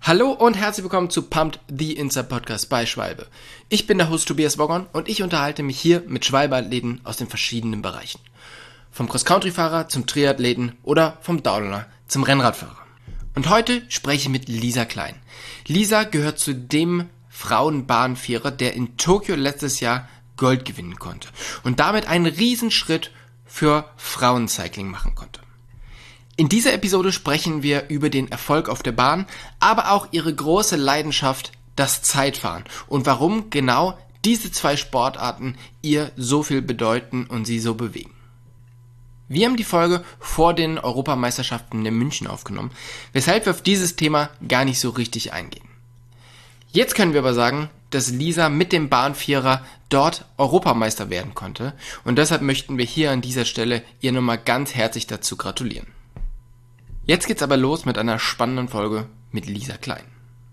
Hallo und herzlich willkommen zu Pumped, the Insta Podcast bei Schwalbe. Ich bin der Host Tobias Woggon und ich unterhalte mich hier mit Schwalbe-Athleten aus den verschiedenen Bereichen. Vom Cross-Country-Fahrer zum Triathleten oder vom Downhiller zum Rennradfahrer. Und heute spreche ich mit Lisa Klein. Lisa gehört zu dem Frauenbahnvierer, der in Tokio letztes Jahr Gold gewinnen konnte und damit einen Riesenschritt für Frauencycling machen konnte. In dieser Episode sprechen wir über den Erfolg auf der Bahn, aber auch ihre große Leidenschaft, das Zeitfahren und warum genau diese zwei Sportarten ihr so viel bedeuten und sie so bewegen. Wir haben die Folge vor den Europameisterschaften in München aufgenommen, weshalb wir auf dieses Thema gar nicht so richtig eingehen. Jetzt können wir aber sagen, dass Lisa mit dem Bahnvierer dort Europameister werden konnte und deshalb möchten wir hier an dieser Stelle ihr nochmal ganz herzlich dazu gratulieren. Jetzt geht's aber los mit einer spannenden Folge mit Lisa Klein.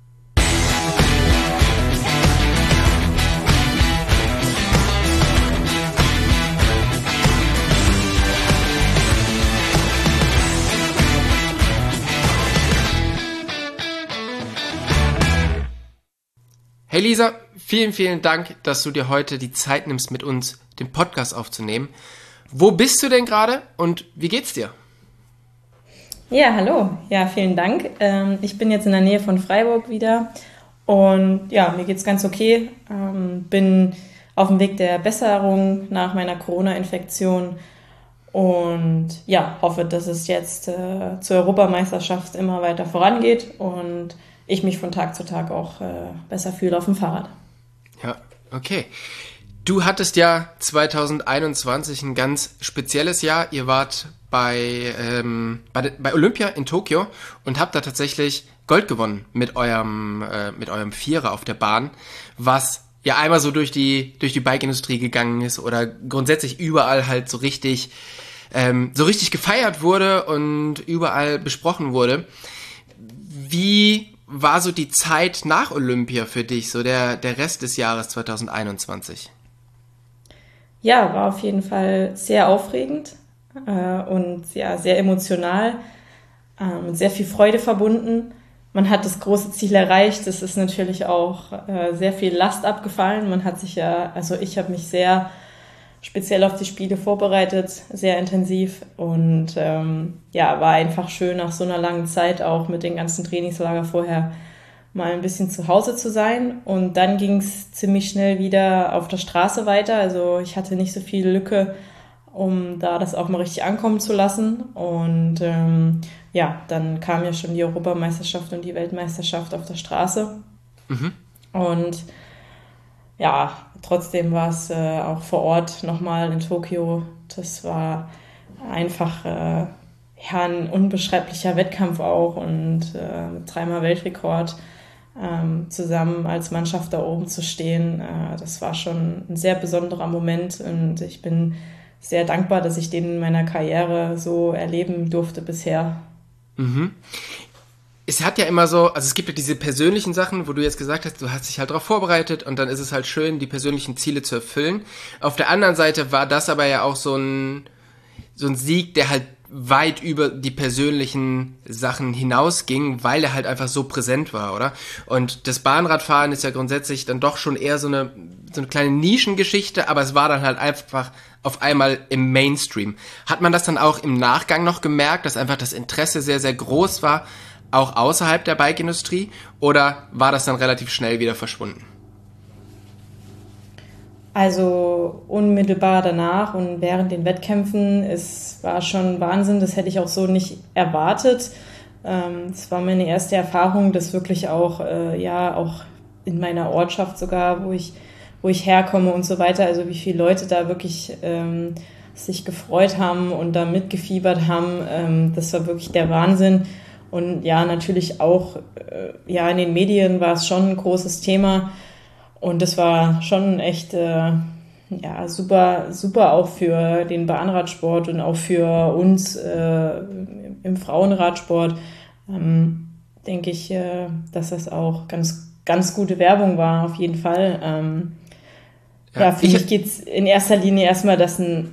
Hey Lisa, vielen, vielen Dank, dass du dir heute die Zeit nimmst, mit uns den Podcast aufzunehmen. Wo bist du denn gerade und wie geht's dir? Ja, hallo. Ja, vielen Dank. Ich bin jetzt in der Nähe von Freiburg wieder und ja, mir geht's ganz okay. Bin auf dem Weg der Besserung nach meiner Corona-Infektion und ja, hoffe, dass es jetzt zur Europameisterschaft immer weiter vorangeht und ich mich von Tag zu Tag auch besser fühle auf dem Fahrrad. Ja, okay. Du hattest ja 2021 ein ganz spezielles Jahr. Ihr wart bei Olympia in Tokio und habt da tatsächlich Gold gewonnen mit eurem Vierer auf der Bahn, was ja einmal so durch die Bike-Industrie gegangen ist oder grundsätzlich überall halt so richtig gefeiert wurde und überall besprochen wurde. Wie war so die Zeit nach Olympia für dich, so der Rest des Jahres 2021? Ja, war auf jeden Fall sehr aufregend und ja, sehr emotional, mit sehr viel Freude verbunden. Man hat das große Ziel erreicht, es ist natürlich auch sehr viel Last abgefallen. Ich habe mich sehr speziell auf die Spiele vorbereitet, sehr intensiv und war einfach schön nach so einer langen Zeit auch mit den ganzen Trainingslager vorher mal ein bisschen zu Hause zu sein und dann ging es ziemlich schnell wieder auf der Straße weiter, also ich hatte nicht so viel Lücke, um da das auch mal richtig ankommen zu lassen und dann kam ja schon die Europameisterschaft und die Weltmeisterschaft auf der Straße und ja, trotzdem war es auch vor Ort nochmal in Tokio, das war einfach ein unbeschreiblicher Wettkampf auch und 3-mal Weltrekord zusammen als Mannschaft da oben zu stehen, das war schon ein sehr besonderer Moment und ich bin sehr dankbar, dass ich den in meiner Karriere so erleben durfte bisher. Mhm. Es hat ja immer so, also es gibt ja diese persönlichen Sachen, wo du jetzt gesagt hast, du hast dich halt darauf vorbereitet und dann ist es halt schön, die persönlichen Ziele zu erfüllen. Auf der anderen Seite war das aber ja auch so ein Sieg, der halt weit über die persönlichen Sachen hinausging, weil er halt einfach so präsent war, oder? Und das Bahnradfahren ist ja grundsätzlich dann doch schon eher so eine kleine Nischengeschichte, aber es war dann halt einfach auf einmal im Mainstream. Hat man das dann auch im Nachgang noch gemerkt, dass einfach das Interesse sehr, sehr groß war, auch außerhalb der Bike-Industrie, oder war das dann relativ schnell wieder verschwunden? Also unmittelbar danach und während den Wettkämpfen, es war schon Wahnsinn, das hätte ich auch so nicht erwartet. Es war meine erste Erfahrung, das wirklich auch, auch in meiner Ortschaft sogar, wo ich herkomme und so weiter, also wie viele Leute da wirklich sich gefreut haben und da mitgefiebert haben, das war wirklich der Wahnsinn. Und ja, natürlich auch, in den Medien war es schon ein großes Thema. Und das war schon echt super, super auch für den Bahnradsport und auch für uns im Frauenradsport. Denke ich, dass das auch ganz, ganz gute Werbung war, auf jeden Fall. Für mich geht es in erster Linie erstmal, dass ein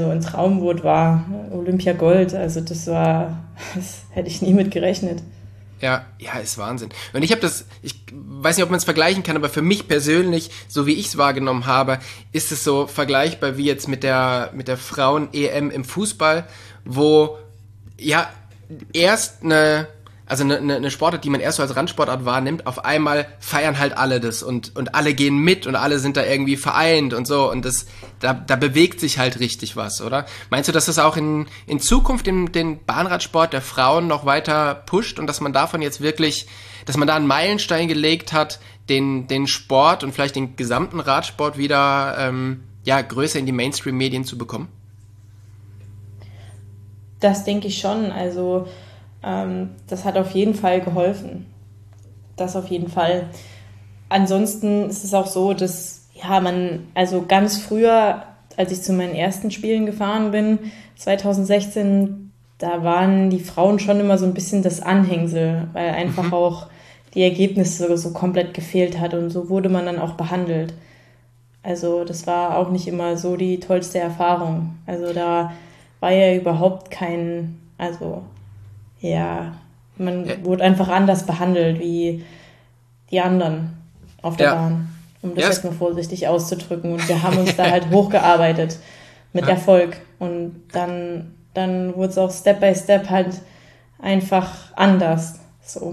Traumwort war, Olympia Gold. Also das hätte ich nie mit gerechnet. Ja, ist Wahnsinn. Und ich weiß nicht, ob man es vergleichen kann, aber für mich persönlich, so wie ich es wahrgenommen habe, ist es so vergleichbar wie jetzt mit der Frauen-EM im Fußball, wo ja erst eine Sportart, die man erst so als Randsportart wahrnimmt, auf einmal feiern halt alle das und alle gehen mit und alle sind da irgendwie vereint und so und da bewegt sich halt richtig was, oder? Meinst du, dass das auch in Zukunft den Bahnradsport der Frauen noch weiter pusht und dass man davon jetzt wirklich, dass man da einen Meilenstein gelegt hat, den Sport und vielleicht den gesamten Radsport wieder größer in die Mainstream-Medien zu bekommen? Das denke ich schon. Also das hat auf jeden Fall geholfen. Das auf jeden Fall. Ansonsten ist es auch so, dass also ganz früher, als ich zu meinen ersten Spielen gefahren bin, 2016, da waren die Frauen schon immer so ein bisschen das Anhängsel, weil einfach auch die Ergebnisse so komplett gefehlt hat und so wurde man dann auch behandelt. Also das war auch nicht immer so die tollste Erfahrung. Also da war ja überhaupt man wurde einfach anders behandelt wie die anderen auf der Bahn, um das jetzt mal vorsichtig auszudrücken. Und wir haben uns da halt hochgearbeitet mit Erfolg. Und dann wurde es auch Step by Step halt einfach anders. So.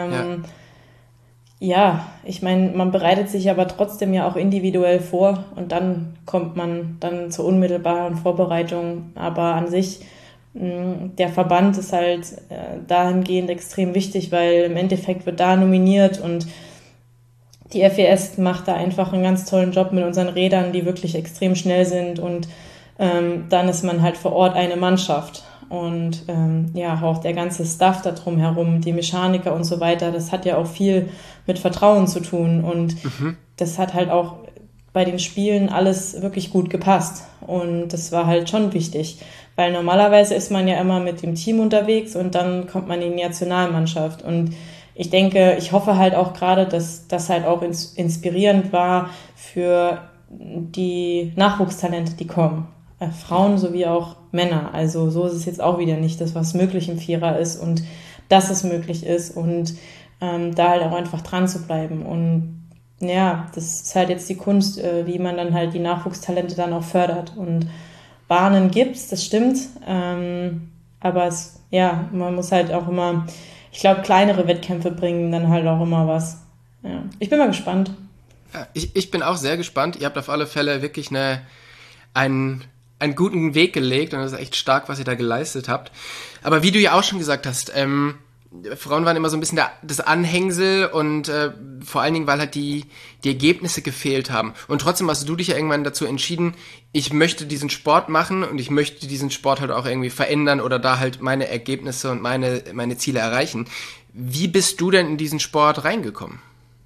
Ich meine, man bereitet sich aber trotzdem ja auch individuell vor und dann kommt man dann zur unmittelbaren Vorbereitung. Aber an sich, der Verband ist halt dahingehend extrem wichtig, weil im Endeffekt wird da nominiert und die FES macht da einfach einen ganz tollen Job mit unseren Rädern, die wirklich extrem schnell sind und dann ist man halt vor Ort eine Mannschaft. Und auch der ganze Stuff da drum herum, die Mechaniker und so weiter, das hat ja auch viel mit Vertrauen zu tun. Und das hat halt auch bei den Spielen alles wirklich gut gepasst. Und das war halt schon wichtig. Weil normalerweise ist man ja immer mit dem Team unterwegs und dann kommt man in die Nationalmannschaft. Und ich hoffe halt auch gerade, dass das halt auch inspirierend war für die Nachwuchstalente, die kommen. Frauen sowie auch Männer. Also so ist es jetzt auch wieder nicht, das was möglich im Vierer ist und dass es möglich ist und da halt auch einfach dran zu bleiben. Und ja, das ist halt jetzt die Kunst, wie man dann halt die Nachwuchstalente dann auch fördert. Und Bahnen gibt's, das stimmt. Aber man muss halt auch immer, ich glaube, kleinere Wettkämpfe bringen dann halt auch immer was. Ja. Ich bin mal gespannt. Ja, ich bin auch sehr gespannt. Ihr habt auf alle Fälle wirklich einen guten Weg gelegt und das ist echt stark, was ihr da geleistet habt. Aber wie du ja auch schon gesagt hast, Frauen waren immer so ein bisschen das Anhängsel und vor allen Dingen, weil halt die Ergebnisse gefehlt haben. Und trotzdem hast du dich ja irgendwann dazu entschieden, ich möchte diesen Sport machen und ich möchte diesen Sport halt auch irgendwie verändern oder da halt meine Ergebnisse und meine Ziele erreichen. Wie bist du denn in diesen Sport reingekommen?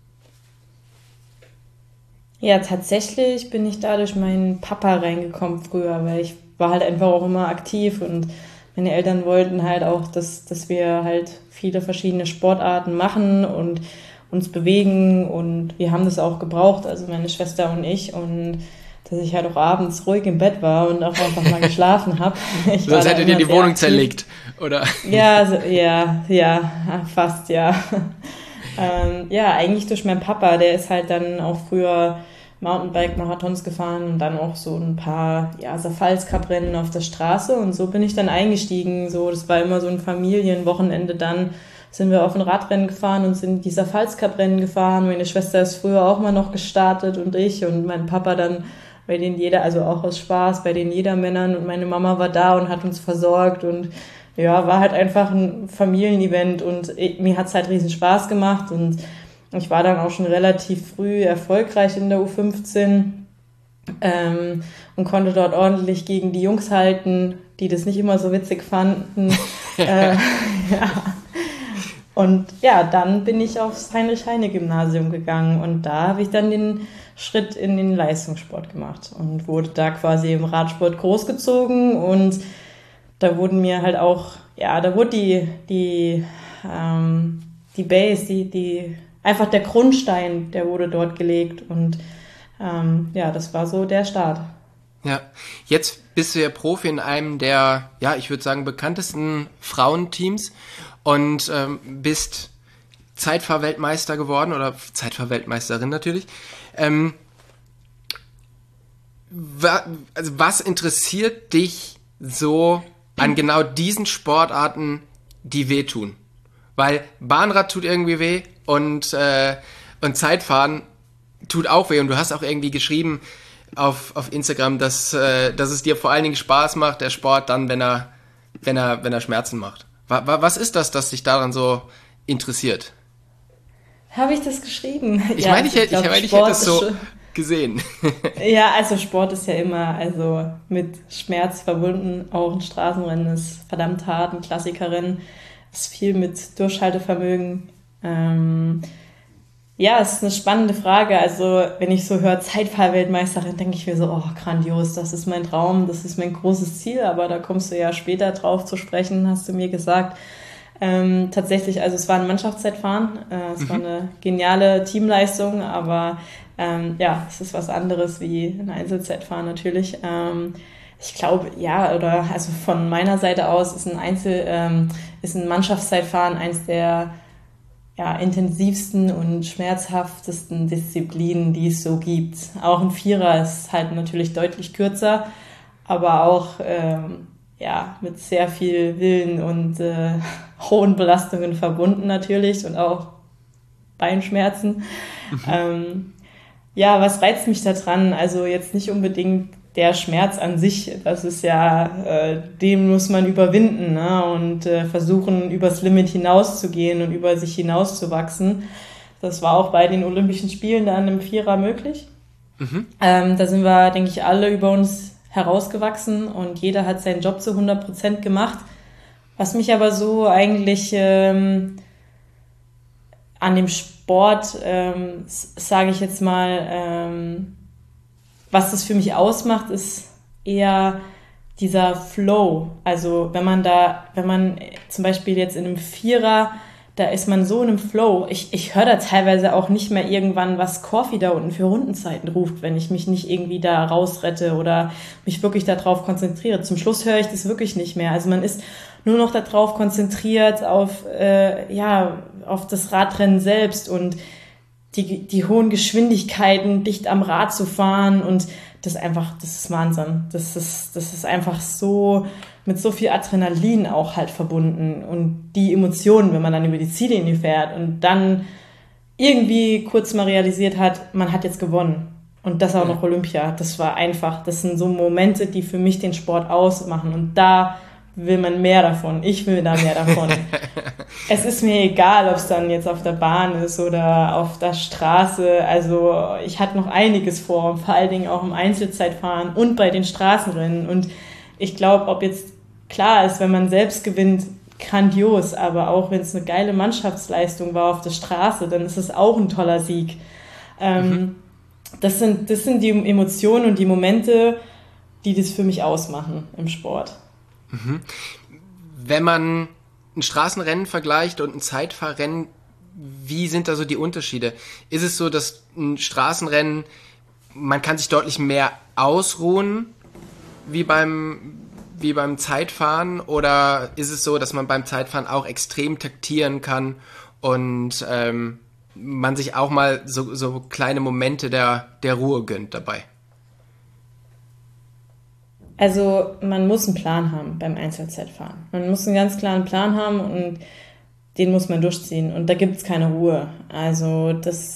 Ja, tatsächlich bin ich da durch meinen Papa reingekommen früher, weil ich war halt einfach auch immer aktiv und meine Eltern wollten halt auch, dass wir halt viele verschiedene Sportarten machen und uns bewegen und wir haben das auch gebraucht, also meine Schwester und ich und dass ich halt auch abends ruhig im Bett war und auch einfach mal geschlafen habe. Sonst hättet ihr die Wohnung zerlegt, oder? Ja, fast, ja. Eigentlich durch meinen Papa, der ist halt dann auch früher Mountainbike-Marathons gefahren und dann auch so ein paar Safals-Cup-Rennen auf der Straße und so bin ich dann eingestiegen. So, das war immer so ein Familienwochenende. Dann sind wir auf ein Radrennen gefahren und sind die Safals-Cup-Rennen gefahren. Meine Schwester ist früher auch mal noch gestartet und ich und mein Papa dann bei den also auch aus Spaß, bei den Jedermännern und meine Mama war da und hat uns versorgt und ja, war halt einfach ein Familienevent und mir hat's halt riesen Spaß gemacht und ich war dann auch schon relativ früh erfolgreich in der U15 und konnte dort ordentlich gegen die Jungs halten, die das nicht immer so witzig fanden. Und ja, dann bin ich aufs Heinrich-Heine-Gymnasium gegangen und da habe ich dann den Schritt in den Leistungssport gemacht und wurde da quasi im Radsport großgezogen und da wurden mir halt auch, da wurde die Base, die einfach der Grundstein, der wurde dort gelegt und das war so der Start. Ja, jetzt bist du ja Profi in einem der, ja, ich würde sagen, bekanntesten Frauenteams und bist Zeitfahrweltmeister geworden oder Zeitfahrweltmeisterin natürlich. Also was interessiert dich so an genau diesen Sportarten, die wehtun? Weil Bahnrad tut irgendwie weh und Zeitfahren tut auch weh. Und du hast auch irgendwie geschrieben auf Instagram, dass es dir vor allen Dingen Spaß macht, der Sport dann, wenn er Schmerzen macht. Was ist das dich daran so interessiert? Habe ich das geschrieben? Ich meine, ich hätte es so gesehen. Ja, also Sport ist ja immer mit Schmerz verbunden. Auch ein Straßenrennen ist verdammt hart, ein Klassikerrennen ist viel mit Durchhaltevermögen. Ja, es ist eine spannende Frage. Also wenn ich so höre Zeitfahrweltmeisterin, denke ich mir so, oh, grandios, das ist mein Traum, das ist mein großes Ziel. Aber da kommst du ja später drauf zu sprechen, hast du mir gesagt. Tatsächlich, also es war ein Mannschaftszeitfahren, es war eine geniale Teamleistung, aber es ist was anderes wie ein Einzelzeitfahren natürlich. Ich glaube, also von meiner Seite aus ist ein Mannschaftszeitfahren eins der intensivsten und schmerzhaftesten Disziplinen, die es so gibt. Auch ein Vierer ist halt natürlich deutlich kürzer, aber auch mit sehr viel Willen und hohen Belastungen verbunden natürlich und auch Beinschmerzen. Was reizt mich da dran? Also jetzt nicht unbedingt der Schmerz an sich, das ist den muss man überwinden, ne? Und versuchen, übers Limit hinauszugehen und über sich hinauszuwachsen. Das war auch bei den Olympischen Spielen dann im Vierer möglich. Da sind wir, denke ich, alle über uns herausgewachsen und jeder hat seinen Job zu 100% gemacht. Was mich aber so eigentlich an dem Sport, sage ich jetzt mal, was das für mich ausmacht, ist eher dieser Flow. Also wenn man zum Beispiel jetzt in einem Vierer, da ist man so in einem Flow. Ich höre da teilweise auch nicht mehr irgendwann, was Corfi da unten für Rundenzeiten ruft, wenn ich mich nicht irgendwie da rausrette oder mich wirklich darauf konzentriere. Zum Schluss höre ich das wirklich nicht mehr. Also man ist nur noch darauf konzentriert, auf das Radrennen selbst und die hohen Geschwindigkeiten, dicht am Rad zu fahren und das ist Wahnsinn. Das ist einfach so mit so viel Adrenalin auch halt verbunden und die Emotionen, wenn man dann über die Ziellinie fährt und dann irgendwie kurz mal realisiert hat, man hat jetzt gewonnen und das auch noch Olympia. Das sind so Momente, die für mich den Sport ausmachen und da will man mehr davon. Ich will da mehr davon. Es ist mir egal, ob es dann jetzt auf der Bahn ist oder auf der Straße. Also ich hatte noch einiges vor, vor allen Dingen auch im Einzelzeitfahren und bei den Straßenrennen. Und ich glaube, ob jetzt klar ist, wenn man selbst gewinnt, grandios, aber auch wenn es eine geile Mannschaftsleistung war auf der Straße, dann ist es auch ein toller Sieg. Das sind die Emotionen und die Momente, die das für mich ausmachen im Sport. Wenn man ein Straßenrennen vergleicht und ein Zeitfahrrennen, wie sind da so die Unterschiede? Ist es so, dass ein Straßenrennen, man kann sich deutlich mehr ausruhen wie beim Zeitfahren, oder ist es so, dass man beim Zeitfahren auch extrem taktieren kann und man sich auch mal so kleine Momente der Ruhe gönnt dabei? Also man muss einen Plan haben beim Einzelzeitfahren. Man muss einen ganz klaren Plan haben und den muss man durchziehen. Und da gibt es keine Ruhe. Also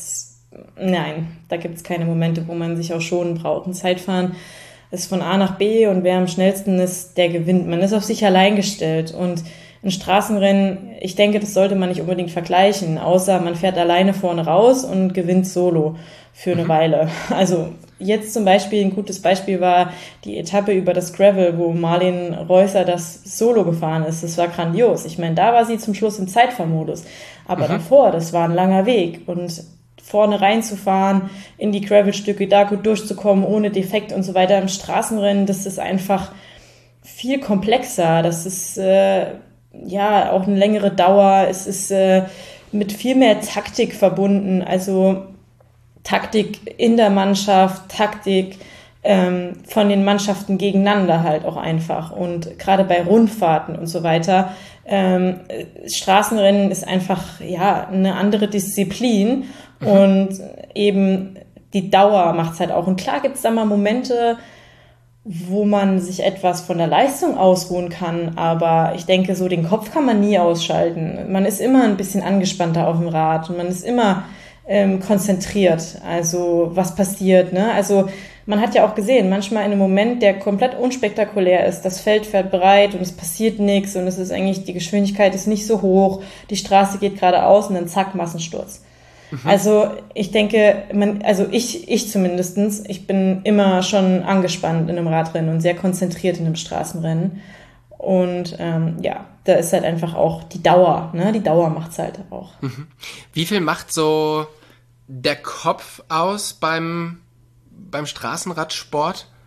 da gibt es keine Momente, wo man sich auch schonen braucht. Ein Zeitfahren ist von A nach B und wer am schnellsten ist, der gewinnt. Man ist auf sich allein gestellt. Und ein Straßenrennen, ich denke, das sollte man nicht unbedingt vergleichen, außer man fährt alleine vorne raus und gewinnt solo für eine Weile. Also jetzt zum Beispiel, ein gutes Beispiel war die Etappe über das Gravel, wo Marlen Reusser das Solo gefahren ist. Das war grandios. Ich meine, da war sie zum Schluss im Zeitfahrmodus. Aber davor, das war ein langer Weg. Und vorne reinzufahren, in die Gravelstücke, da gut durchzukommen, ohne Defekt und so weiter. Im Straßenrennen, das ist einfach viel komplexer. Das ist auch eine längere Dauer. Es ist mit viel mehr Taktik verbunden. Also Taktik in der Mannschaft, Taktik von den Mannschaften gegeneinander halt auch einfach. Und gerade bei Rundfahrten und so weiter, Straßenrennen ist einfach ja eine andere Disziplin und eben die Dauer macht's halt auch. Und klar gibt's da mal Momente, wo man sich etwas von der Leistung ausruhen kann, aber ich denke, so den Kopf kann man nie ausschalten. Man ist immer ein bisschen angespannter auf dem Rad und man ist immer konzentriert, also was passiert, ne? Also man hat ja auch gesehen, manchmal in einem Moment, der komplett unspektakulär ist, das Feld fährt breit und es passiert nichts und es ist eigentlich, die Geschwindigkeit ist nicht so hoch, die Straße geht geradeaus und dann zack, Massensturz. Also ich denke, ich zumindestens, ich bin immer schon angespannt in einem Radrennen und sehr konzentriert in einem Straßenrennen. Und da ist halt einfach auch die Dauer, ne? Die Dauer macht's halt auch. Wie viel macht so der Kopf aus beim Straßenradsport?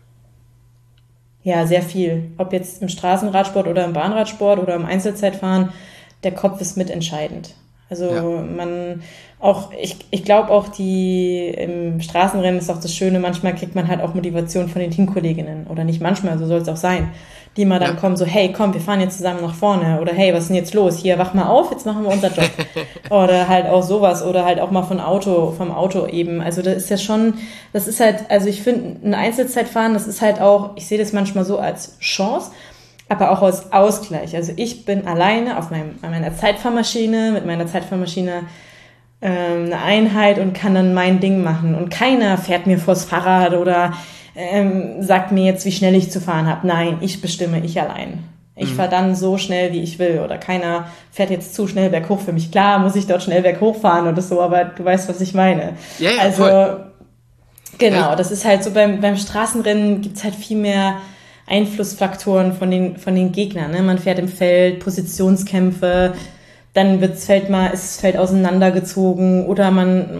Ja, sehr viel. Ob jetzt im Straßenradsport oder im Bahnradsport oder im Einzelzeitfahren, der Kopf ist mitentscheidend. Also ich glaube auch im Straßenrennen ist auch das Schöne, manchmal kriegt man halt auch Motivation von den Teamkolleginnen oder nicht manchmal, so soll es auch sein, die mal dann kommen so, hey, komm, wir fahren jetzt zusammen nach vorne oder hey, was ist denn jetzt los? Hier, wach mal auf, jetzt machen wir unser Job. Oder halt auch sowas oder halt auch mal vom Auto eben. Also das ist ja schon, das ist halt, also ich finde, ein Einzelzeitfahren, das ist halt auch, ich sehe das manchmal so als Chance, aber auch als Ausgleich. Also ich bin alleine an meiner Zeitfahrmaschine, mit meiner Zeitfahrmaschine eine Einheit und kann dann mein Ding machen. Und keiner fährt mir vors Fahrrad oder sagt mir jetzt, wie schnell ich zu fahren habe. Nein, ich bestimme, ich allein. Ich fahre dann so schnell, wie ich will. Oder keiner fährt jetzt zu schnell berghoch für mich. Klar muss ich dort schnell berghoch fahren oder so, aber du weißt, was ich meine. Ja, also voll. Genau, das ist halt so beim Straßenrennen gibt's halt viel mehr Einflussfaktoren von den Gegnern. Ne? Man fährt im Feld, Positionskämpfe, dann ist das Feld auseinandergezogen oder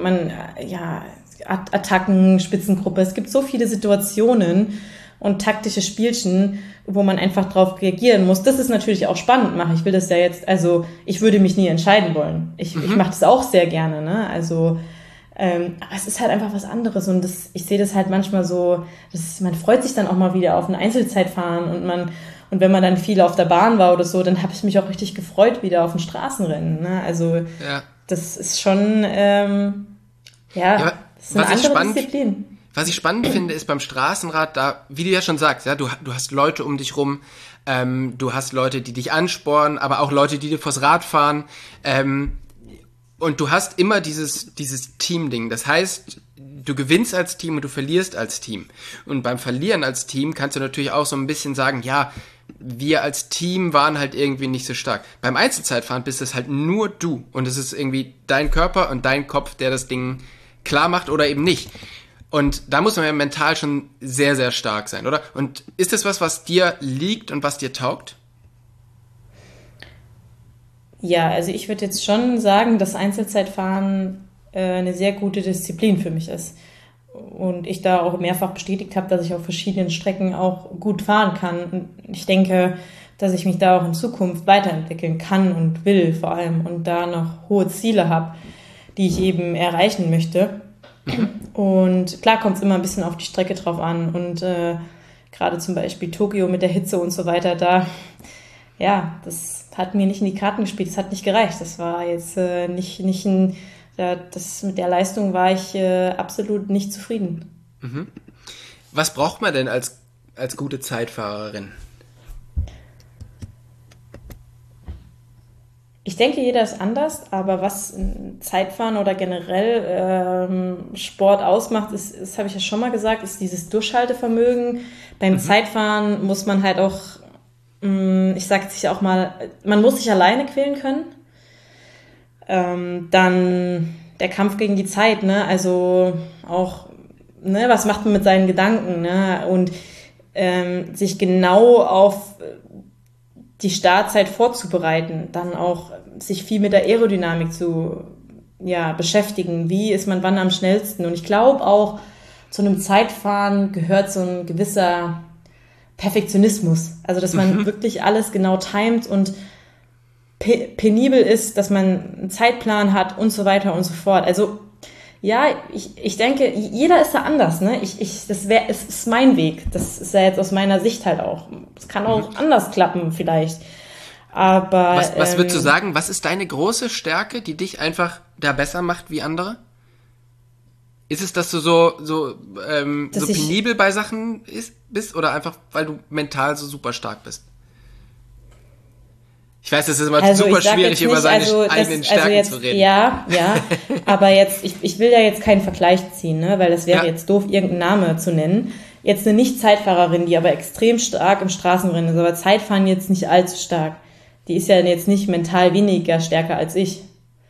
Attacken, Spitzengruppe. Es gibt so viele Situationen und taktische Spielchen, wo man einfach drauf reagieren muss. Das ist natürlich auch spannend machen. Ich will das ja jetzt, also ich würde mich nie entscheiden wollen. Ich mache das auch sehr gerne, ne? Also aber es ist halt einfach was anderes und ich sehe das halt manchmal so, man freut sich dann auch mal wieder auf ein Einzelzeitfahren und wenn man dann viel auf der Bahn war oder so, dann habe ich mich auch richtig gefreut wieder auf ein Straßenrennen. Ne? Also das ist schon, das ist eine andere Disziplin. Was ich spannend finde, ist beim Straßenrad, da, wie du ja schon sagst, ja, du hast Leute um dich rum, du hast Leute, die dich anspornen, aber auch Leute, die dir vors Rad fahren, und du hast immer dieses Team-Ding. Das heißt, du gewinnst als Team und du verlierst als Team. Und beim Verlieren als Team kannst du natürlich auch so ein bisschen sagen, ja, wir als Team waren halt irgendwie nicht so stark. Beim Einzelzeitfahren bist es halt nur du. Und es ist irgendwie dein Körper und dein Kopf, der das Ding klar macht oder eben nicht. Und da muss man ja mental schon sehr, sehr stark sein, oder? Und ist das was dir liegt und was dir taugt? Ja, also ich würde jetzt schon sagen, dass Einzelzeitfahren eine sehr gute Disziplin für mich ist. Und ich da auch mehrfach bestätigt habe, dass ich auf verschiedenen Strecken auch gut fahren kann. Und ich denke, dass ich mich da auch in Zukunft weiterentwickeln kann und will vor allem und da noch hohe Ziele habe, die ich eben erreichen möchte. Und klar kommt es immer ein bisschen auf die Strecke drauf an. Und gerade zum Beispiel Tokio mit der Hitze und so weiter, das hat mir nicht in die Karten gespielt, das hat nicht gereicht. Das war jetzt nicht mit der Leistung war ich absolut nicht zufrieden. Was braucht man denn als gute Zeitfahrerin? Ich denke, jeder ist anders, aber was Zeitfahren oder generell Sport ausmacht, das habe ich ja schon mal gesagt, ist dieses Durchhaltevermögen. Beim Zeitfahren muss man halt auch, ich sage es auch mal, man muss sich alleine quälen können. Dann der Kampf gegen die Zeit, ne? Also auch, ne, was macht man mit seinen Gedanken, ne? Und sich genau auf die Startzeit vorzubereiten, dann auch sich viel mit der Aerodynamik zu beschäftigen. Wie ist man wann am schnellsten? Und ich glaube auch, zu einem Zeitfahren gehört so ein gewisser Perfektionismus. Also, dass man wirklich alles genau timet und penibel ist, dass man einen Zeitplan hat und so weiter und so fort. Also, Ja, ich denke, jeder ist da anders, ne? Es ist mein Weg. Das ist ja jetzt aus meiner Sicht halt auch. Es kann auch anders klappen, vielleicht. Aber, Was würdest du sagen, was ist deine große Stärke, die dich einfach da besser macht wie andere? Ist es, dass du so penibel bei Sachen bist oder einfach, weil du mental so super stark bist? Ich weiß, es ist immer super schwierig, über seine eigenen Stärken zu reden. Ja, aber jetzt, ich will ja jetzt keinen Vergleich ziehen, ne, weil es wäre jetzt doof, irgendeinen Namen zu nennen. Jetzt eine Nicht-Zeitfahrerin, die aber extrem stark im Straßenrennen ist, aber Zeitfahren jetzt nicht allzu stark. Die ist ja jetzt nicht mental weniger stärker als ich.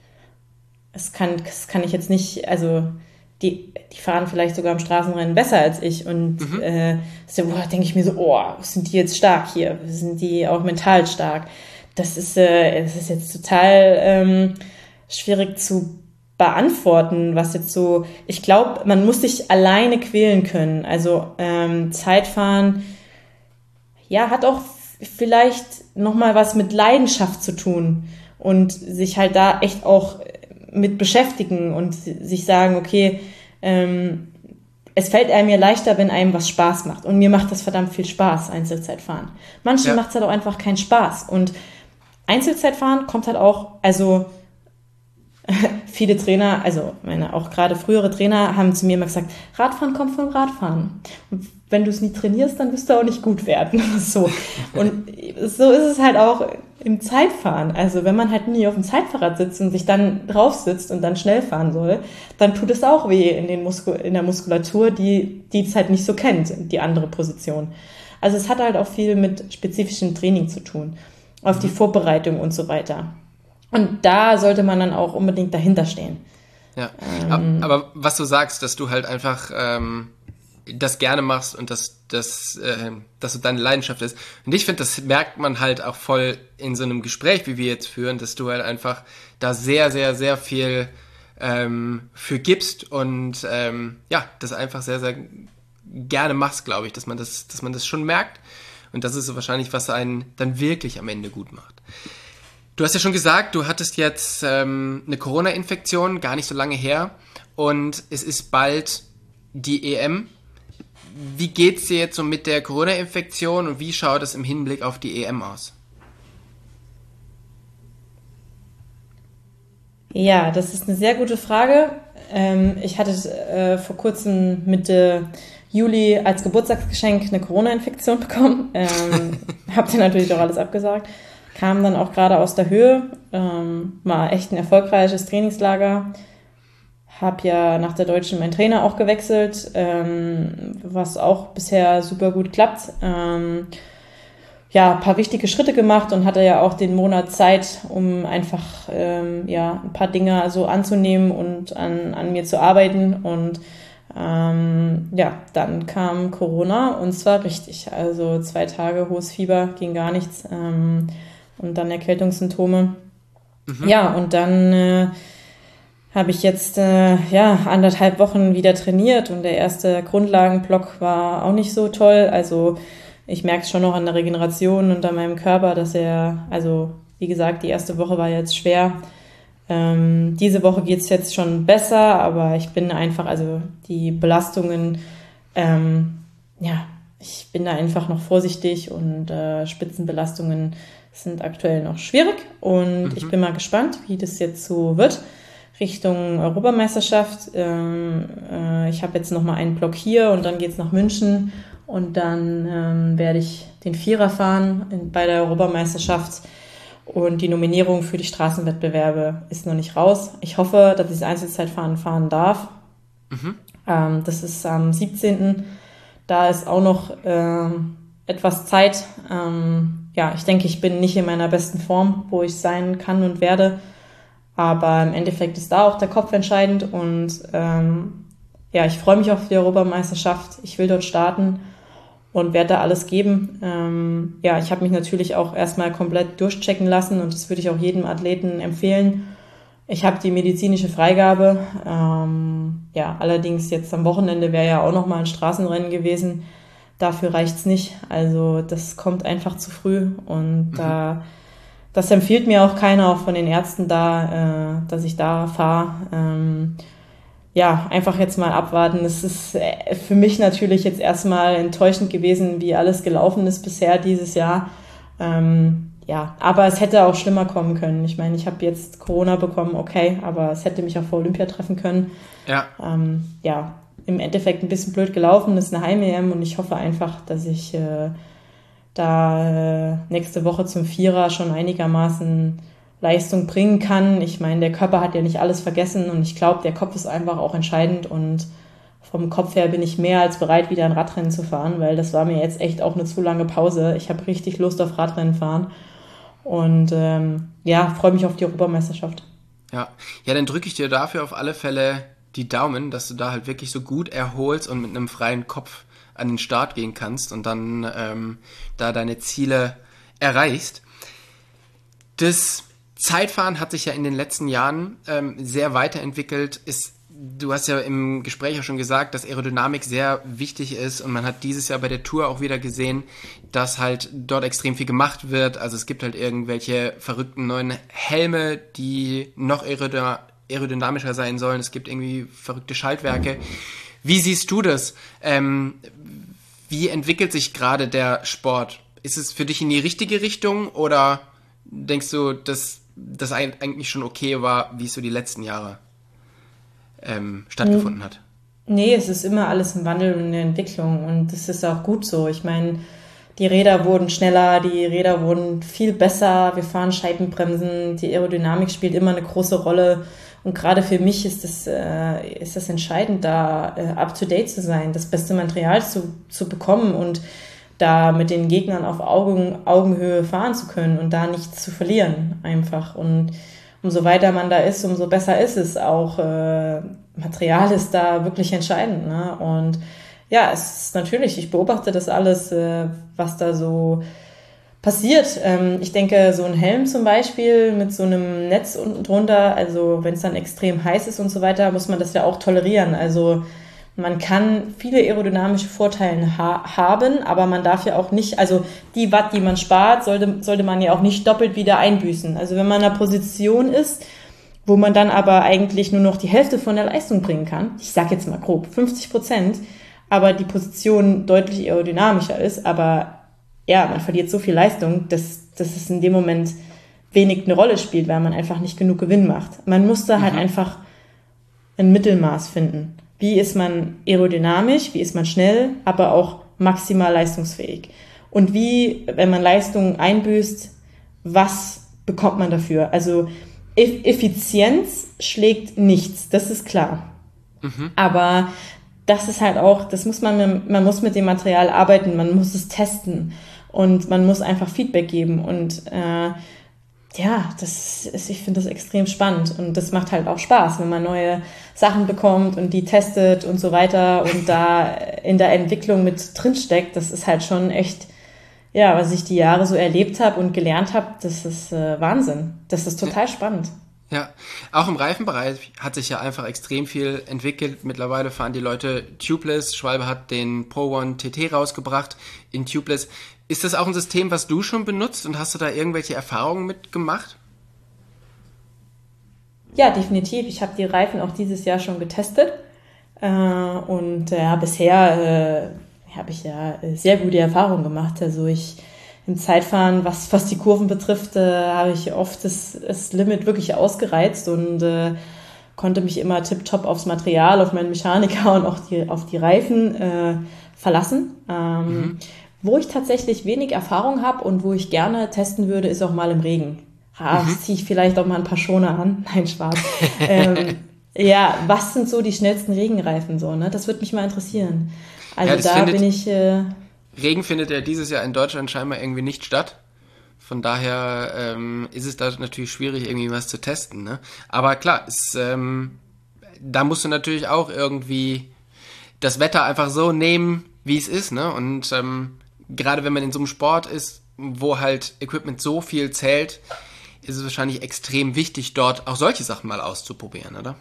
Das kann ich jetzt nicht, also die fahren vielleicht sogar im Straßenrennen besser als ich und denke ich mir so, sind die jetzt stark hier? Sind die auch mental stark? Das ist jetzt total schwierig zu beantworten, was jetzt so, ich glaube, man muss sich alleine quälen können. Also Zeitfahren, ja, hat auch vielleicht nochmal was mit Leidenschaft zu tun und sich halt da echt auch mit beschäftigen und sich sagen, okay, es fällt einem ja leichter, wenn einem was Spaß macht. Und mir macht das verdammt viel Spaß, Einzelzeitfahren. Manchen macht es halt auch einfach keinen Spaß. Und Einzelzeitfahren kommt halt auch, also viele Trainer, also auch gerade frühere Trainer haben zu mir immer gesagt, Radfahren kommt vom Radfahren. Und wenn du es nie trainierst, dann wirst du auch nicht gut werden. So. Und so ist es halt auch im Zeitfahren. Also wenn man halt nie auf dem Zeitfahrrad sitzt und sich dann drauf sitzt und dann schnell fahren soll, dann tut es auch weh in der Muskulatur, die es halt nicht so kennt, die andere Position. Also es hat halt auch viel mit spezifischem Training zu tun, auf die Vorbereitung und so weiter. Und da sollte man dann auch unbedingt dahinter stehen. Ja, aber was du sagst, dass du halt einfach das gerne machst und dass du deine Leidenschaft ist. Und ich finde, das merkt man halt auch voll in so einem Gespräch, wie wir jetzt führen, dass du halt einfach da sehr, sehr, sehr viel für gibst und das einfach sehr, sehr gerne machst, glaube ich, dass man das schon merkt. Und das ist so wahrscheinlich, was einen dann wirklich am Ende gut macht. Du hast ja schon gesagt, du hattest jetzt eine Corona-Infektion, gar nicht so lange her. Und es ist bald die EM. Wie geht's dir jetzt so mit der Corona-Infektion und wie schaut es im Hinblick auf die EM aus? Ja, das ist eine sehr gute Frage. Ich hatte vor kurzem Mitte Juli als Geburtstagsgeschenk eine Corona-Infektion bekommen. Hab dann natürlich auch alles abgesagt. Kam dann auch gerade aus der Höhe. War echt ein erfolgreiches Trainingslager. Habe ja nach der Deutschen meinen Trainer auch gewechselt, was auch bisher super gut klappt. Ein paar wichtige Schritte gemacht und hatte ja auch den Monat Zeit, um einfach ein paar Dinge so anzunehmen und an mir zu arbeiten. Und dann kam Corona und zwar richtig. Also 2 Tage hohes Fieber, ging gar nichts. Und dann Erkältungssymptome. Mhm. Ja, und dann habe ich jetzt 1,5 Wochen wieder trainiert und der erste Grundlagenblock war auch nicht so toll. Also ich merke es schon noch an der Regeneration und an meinem Körper, dass wie gesagt, die erste Woche war jetzt schwer. Diese Woche geht es jetzt schon besser, aber ich bin einfach, also die Belastungen, ich bin da einfach noch vorsichtig und Spitzenbelastungen sind aktuell noch schwierig und ich bin mal gespannt, wie das jetzt so wird Richtung Europameisterschaft. Ich habe jetzt noch mal einen Block hier und dann geht's nach München und dann werde ich den Vierer fahren bei der Europameisterschaft und die Nominierung für die Straßenwettbewerbe ist noch nicht raus. Ich hoffe, dass ich das Einzelzeitfahren fahren darf. Das ist am 17. Da ist auch noch etwas Zeit. Ich denke, ich bin nicht in meiner besten Form, wo ich sein kann und werde. Aber im Endeffekt ist da auch der Kopf entscheidend. Und ich freue mich auf die Europameisterschaft. Ich will dort starten und werde da alles geben. Ich habe mich natürlich auch erstmal komplett durchchecken lassen und das würde ich auch jedem Athleten empfehlen. Ich habe die medizinische Freigabe. Allerdings jetzt am Wochenende wäre ja auch nochmal ein Straßenrennen gewesen. Dafür reicht's nicht. Also das kommt einfach zu früh und das empfiehlt mir auch keiner, auch von den Ärzten da, dass ich da fahre. ja, einfach jetzt mal abwarten. Es ist für mich natürlich jetzt erstmal enttäuschend gewesen, wie alles gelaufen ist bisher dieses Jahr. Ja, aber es hätte auch schlimmer kommen können. Ich meine, ich habe jetzt Corona bekommen, okay, aber es hätte mich auch vor Olympia treffen können. Ja. Ja, im Endeffekt ein bisschen blöd gelaufen, das ist eine Heim-EM und ich hoffe einfach, dass ich da nächste Woche zum Vierer schon einigermaßen Leistung bringen kann. Ich meine, der Körper hat ja nicht alles vergessen und ich glaube, der Kopf ist einfach auch entscheidend und vom Kopf her bin ich mehr als bereit, wieder ein Radrennen zu fahren, weil das war mir jetzt echt auch eine zu lange Pause. Ich habe richtig Lust auf Radrennen fahren und ja, freue mich auf die Europameisterschaft. Ja, dann drücke ich dir dafür auf alle Fälle die Daumen, dass du da halt wirklich so gut erholst und mit einem freien Kopf an den Start gehen kannst und dann da deine Ziele erreichst. Das Zeitfahren hat sich ja in den letzten Jahren sehr weiterentwickelt. Du hast ja im Gespräch auch schon gesagt, dass Aerodynamik sehr wichtig ist und man hat dieses Jahr bei der Tour auch wieder gesehen, dass halt dort extrem viel gemacht wird. Also es gibt halt irgendwelche verrückten neuen Helme, die noch aerodynamischer sein sollen. Es gibt irgendwie verrückte Schaltwerke. Wie siehst du das? Wie entwickelt sich gerade der Sport? Ist es für dich in die richtige Richtung oder denkst du, dass das eigentlich schon okay war, wie es so die letzten Jahre stattgefunden hat? Nee, es ist immer alles im Wandel und in der Entwicklung und das ist auch gut so. Ich meine, die Räder wurden schneller, die Räder wurden viel besser, wir fahren Scheibenbremsen, die Aerodynamik spielt immer eine große Rolle und gerade für mich ist das entscheidend, da up-to-date zu sein, das beste Material zu bekommen und da mit den Gegnern auf Augenhöhe fahren zu können und da nichts zu verlieren einfach. Und umso weiter man da ist, umso besser ist es auch. Material ist da wirklich entscheidend. Ne? Und ja, es ist natürlich, ich beobachte das alles, was da so passiert. Ich denke, so ein Helm zum Beispiel mit so einem Netz unten drunter, also wenn es dann extrem heiß ist und so weiter, muss man das ja auch tolerieren. Also man kann viele aerodynamische Vorteile haben, aber man darf ja auch nicht, also die Watt, die man spart, sollte man ja auch nicht doppelt wieder einbüßen. Also wenn man in einer Position ist, wo man dann aber eigentlich nur noch die Hälfte von der Leistung bringen kann, ich sag jetzt mal grob 50%, aber die Position deutlich aerodynamischer ist, aber ja, man verliert so viel Leistung, dass es in dem Moment wenig eine Rolle spielt, weil man einfach nicht genug Gewinn macht. Man muss da halt einfach ein Mittelmaß finden. Wie ist man aerodynamisch, wie ist man schnell, aber auch maximal leistungsfähig? Und wie, wenn man Leistung einbüßt, was bekommt man dafür? Also Effizienz schlägt nichts, das ist klar. Aber das ist halt auch, man muss mit dem Material arbeiten, man muss es testen und man muss einfach Feedback geben und ja, ich finde das extrem spannend und das macht halt auch Spaß, wenn man neue Sachen bekommt und die testet und so weiter und da in der Entwicklung mit drinsteckt. Das ist halt schon echt, ja, was ich die Jahre so erlebt habe und gelernt habe, das ist Wahnsinn. Das ist total spannend. Ja, auch im Reifenbereich hat sich ja einfach extrem viel entwickelt. Mittlerweile fahren die Leute Tubeless. Schwalbe hat den Pro One TT rausgebracht in Tubeless. Ist das auch ein System, was du schon benutzt und hast du da irgendwelche Erfahrungen mitgemacht? Ja, definitiv. Ich habe die Reifen auch dieses Jahr schon getestet und bisher habe ich ja sehr gute Erfahrungen gemacht. Also im Zeitfahren, was die Kurven betrifft, habe ich oft das Limit wirklich ausgereizt und konnte mich immer tipptopp aufs Material, auf meinen Mechaniker und auch auf die Reifen verlassen. Wo ich tatsächlich wenig Erfahrung habe und wo ich gerne testen würde, ist auch mal im Regen. Ziehe ich vielleicht auch mal ein paar Schoner an. Nein, Spaß. Ja, was sind so die schnellsten Regenreifen so, ne? Das würde mich mal interessieren. Also ja, da bin ich... Regen findet ja dieses Jahr in Deutschland scheinbar irgendwie nicht statt. Von daher ist es da natürlich schwierig, irgendwie was zu testen, ne? Aber klar, da musst du natürlich auch irgendwie das Wetter einfach so nehmen, wie es ist, ne? Und gerade wenn man in so einem Sport ist, wo halt Equipment so viel zählt, ist es wahrscheinlich extrem wichtig, dort auch solche Sachen mal auszuprobieren, oder?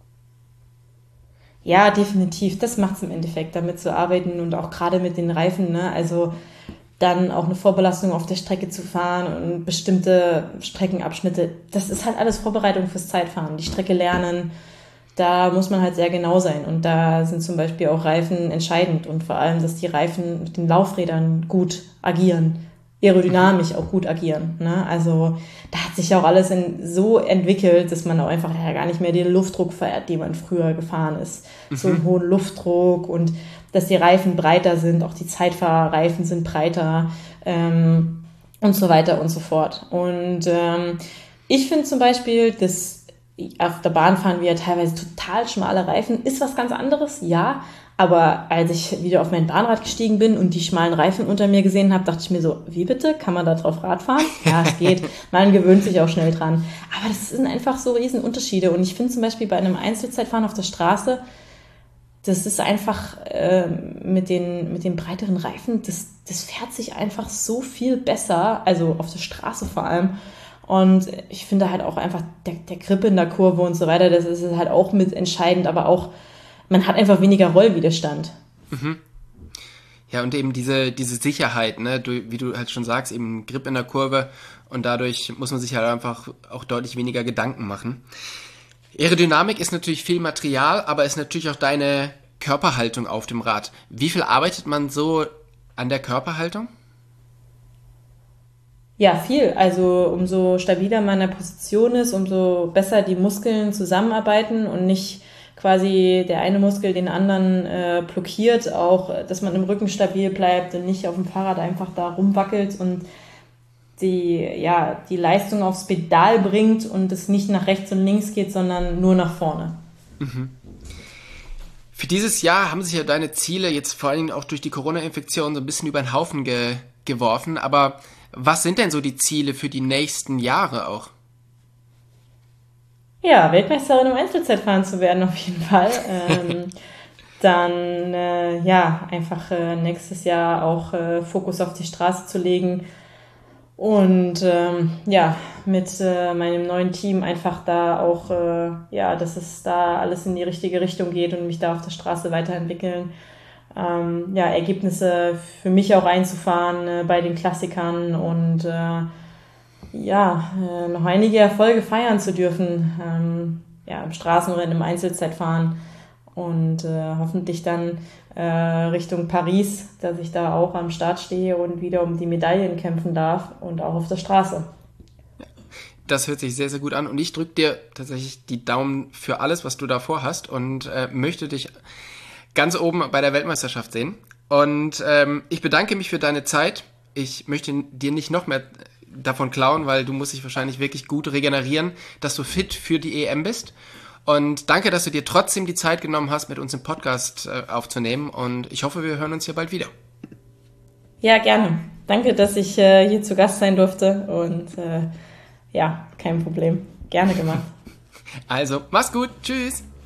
Ja, definitiv. Das macht es im Endeffekt, damit zu arbeiten und auch gerade mit den Reifen, ne? Also dann auch eine Vorbelastung auf der Strecke zu fahren und bestimmte Streckenabschnitte. Das ist halt alles Vorbereitung fürs Zeitfahren. Die Strecke lernen, da muss man halt sehr genau sein. Und da sind zum Beispiel auch Reifen entscheidend und vor allem, dass die Reifen mit den Laufrädern gut agieren, aerodynamisch auch gut agieren. Ne? Also da hat sich ja auch alles so entwickelt, dass man auch einfach ja gar nicht mehr den Luftdruck fährt, den man früher gefahren ist. So einen hohen Luftdruck und dass die Reifen breiter sind, auch die Zeitfahrerreifen sind breiter und so weiter und so fort. Und ich finde zum Beispiel, dass auf der Bahn fahren wir ja teilweise total schmale Reifen, ist was ganz anderes, ja. Aber als ich wieder auf mein Bahnrad gestiegen bin und die schmalen Reifen unter mir gesehen habe, dachte ich mir so, wie bitte? Kann man da drauf Rad fahren? Ja, es geht. Man gewöhnt sich auch schnell dran. Aber das sind einfach so riesen Unterschiede. Und ich finde zum Beispiel bei einem Einzelzeitfahren auf der Straße, das ist einfach mit den breiteren Reifen, das fährt sich einfach so viel besser, also auf der Straße vor allem. Und ich finde halt auch einfach der Grip in der Kurve und so weiter, das ist halt auch mit entscheidend, aber auch, man hat einfach weniger Rollwiderstand. Ja, und eben diese Sicherheit, ne, wie du halt schon sagst, eben Grip in der Kurve und dadurch muss man sich halt einfach auch deutlich weniger Gedanken machen. Aerodynamik ist natürlich viel Material, aber ist natürlich auch deine Körperhaltung auf dem Rad. Wie viel arbeitet man so an der Körperhaltung? Ja, viel. Also umso stabiler man in der Position ist, umso besser die Muskeln zusammenarbeiten und nicht quasi der eine Muskel den anderen blockiert. Auch, dass man im Rücken stabil bleibt und nicht auf dem Fahrrad einfach da rumwackelt und die Leistung aufs Pedal bringt und es nicht nach rechts und links geht, sondern nur nach vorne. Für dieses Jahr haben sich ja deine Ziele jetzt vor allen Dingen auch durch die Corona-Infektion so ein bisschen über den Haufen geworfen, aber was sind denn so die Ziele für die nächsten Jahre auch? Ja, Weltmeisterin im Einzelzeitfahren zu werden auf jeden Fall. Dann einfach nächstes Jahr auch Fokus auf die Straße zu legen und mit meinem neuen Team einfach da auch, dass es da alles in die richtige Richtung geht und mich da auf der Straße weiterentwickeln. Ergebnisse für mich auch einzufahren bei den Klassikern und noch einige Erfolge feiern zu dürfen, im Straßenrennen, im Einzelzeitfahren und hoffentlich dann Richtung Paris, dass ich da auch am Start stehe und wieder um die Medaillen kämpfen darf und auch auf der Straße. Das hört sich sehr, sehr gut an und ich drücke dir tatsächlich die Daumen für alles, was du da vorhast und möchte dich ganz oben bei der Weltmeisterschaft sehen. Und ich bedanke mich für deine Zeit. Ich möchte dir nicht noch mehr davon klauen, weil du musst dich wahrscheinlich wirklich gut regenerieren, dass du fit für die EM bist. Und danke, dass du dir trotzdem die Zeit genommen hast, mit uns im Podcast aufzunehmen. Und ich hoffe, wir hören uns hier bald wieder. Ja, gerne. Danke, dass ich hier zu Gast sein durfte. Und kein Problem. Gerne gemacht. Also, mach's gut. Tschüss.